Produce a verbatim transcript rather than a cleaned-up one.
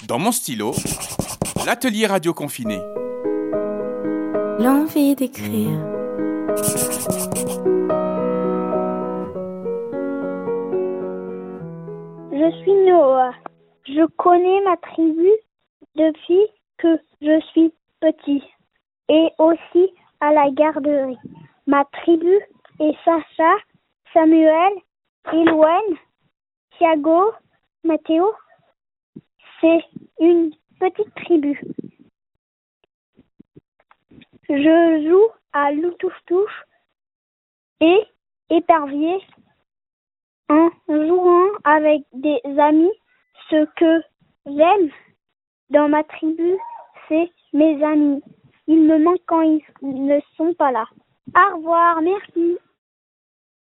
Dans mon stylo, l'atelier radio confiné. L'envie d'écrire. Je suis Noah. Je connais ma tribu depuis que je suis petit et aussi à la garderie. Ma tribu est Sacha, Samuel, Eloine, Thiago, Mathéo. C'est une petite tribu. Je joue à loutouf-touche et épervier en jouant avec des amis. Ce que j'aime dans ma tribu, c'est mes amis. Ils me manquent quand ils ne sont pas là. Au revoir, merci.